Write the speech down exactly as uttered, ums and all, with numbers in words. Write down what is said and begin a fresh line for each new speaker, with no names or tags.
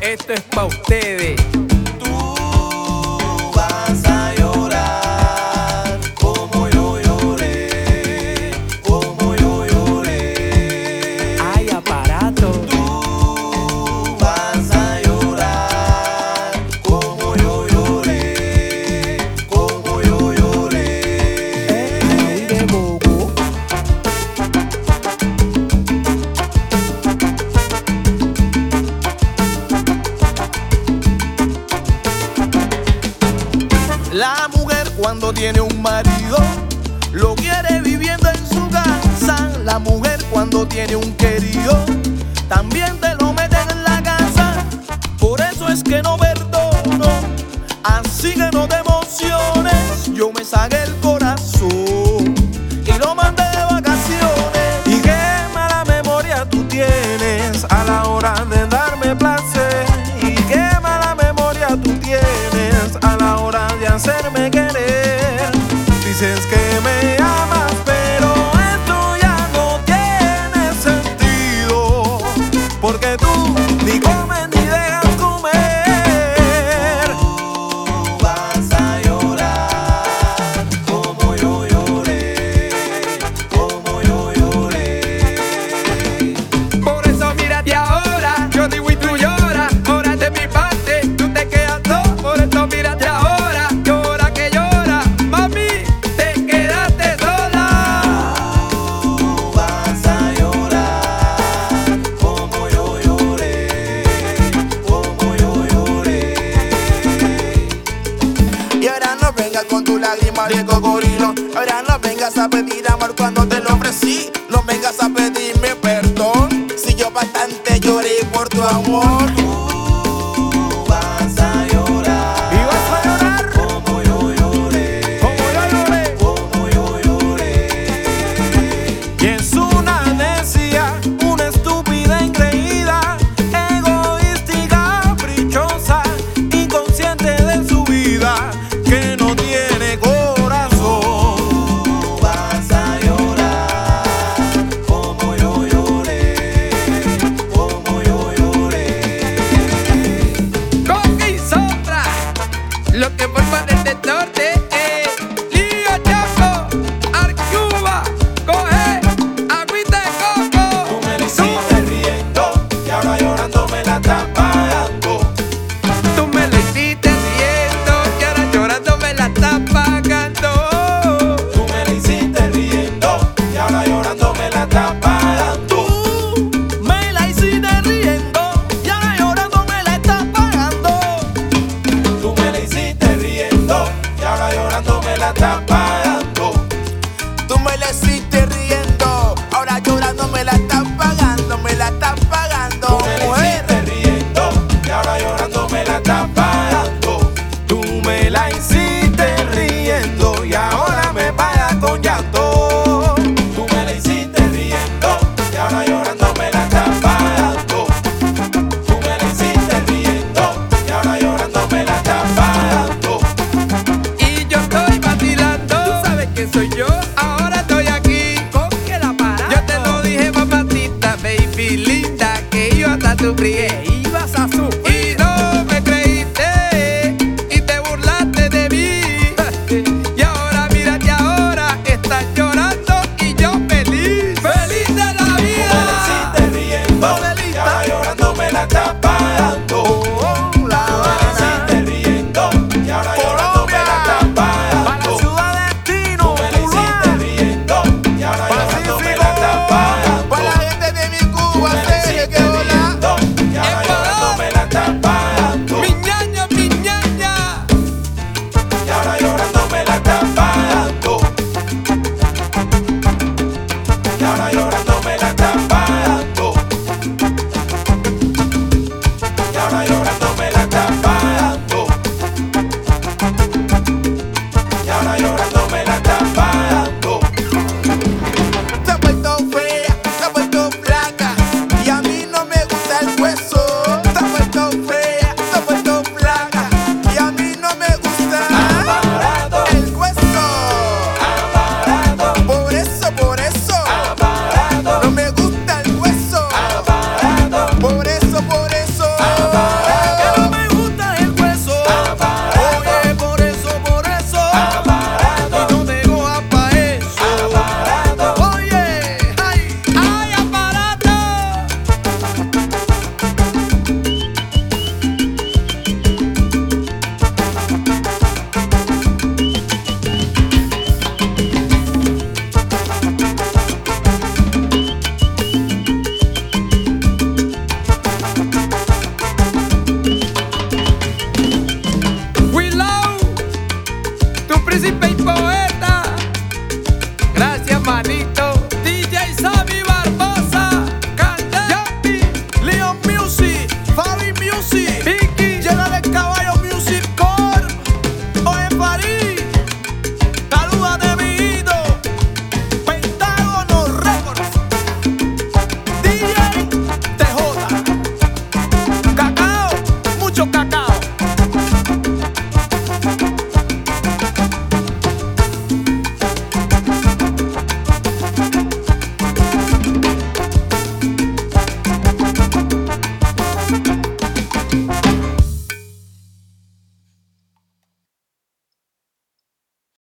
Esto es pa' ustedes.
Tú vas a llorar como yo lloré, como yo lloré.
Ay, aparato.
Tú vas a llorar como yo lloré, como yo lloré.
Ay, de bobo.
La mujer cuando tiene un marido lo quiere viviendo en su casa. La mujer cuando tiene un querido también te lo meten en la casa. Por eso es que no perdono, así que no te emociones. Yo me saqué el corazón y lo mandé de vacaciones. Y qué mala memoria tú tienes a la hora de darme placer. Y qué mala memoria tú tienes a la hora de hacerme querer. Dices que me amas, pero esto ya no tiene sentido, porque tú ni comes ni dejas comer. Tú vas a llorar como yo lloré, como yo lloré.
Por eso mírate ahora, yo digo y tú lloras. Ahora de mi parte, tú te quedas todo. Por eso mírate ahora, llora que llora. Mami, te quedaste sola.
Tú vas a llorar como yo lloré, como yo lloré. Y ahora no vengas con tu lágrima de cocodrilo. Ahora no vengas a pedir amor cuando te lo ofrecí. No vengas a pedirme perdón si yo bastante lloré por tu amor. Tú vas a llorar. Y vas a llorar como yo lloré, como yo lloré, como yo lloré. Y es una necia, una estúpida engreída, egoísta y caprichosa, inconsciente de su vida, que no tiene corazón. Tú vas a llorar como yo lloré, como yo lloré.
Coca y sombra, lo que forman el norte es Lío Chaco, Arcuba, coge agüita de coco.
Tú me lo hiciste riendo y ahora llorando me la estás pagando.
Tú me lo hiciste riendo y ahora llorando me la estás pagando.
Tú me la hiciste riendo y ahora llorando me la estás pagando. Tú me la hiciste riendo y ahora llorando me la estás pagando. Tú me la hiciste riendo y ahora llorando me la estás pagando. Tú me la hiciste riendo, ahora llorando me la estás pagando, me la estás pagando. Tú me la hiciste riendo y ahora llorando me la estás pagando. Tú me la hiciste riendo y ahora me pagas con llanto. Tú me la hiciste riendo y ahora llorando me la estás pagando. Tú me la hiciste riendo y ahora llorando me la estás pagando.
Y yo estoy vacilando, tú sabes que soy yo, ahora estoy aquí. Coge la parada. Yo te lo dije, mamacita, baby linda, que yo hasta sufrí. Que ibas a sufrir. Y no me creíste y te burlaste de mí. Príncipe y poeta. Gracias, manito.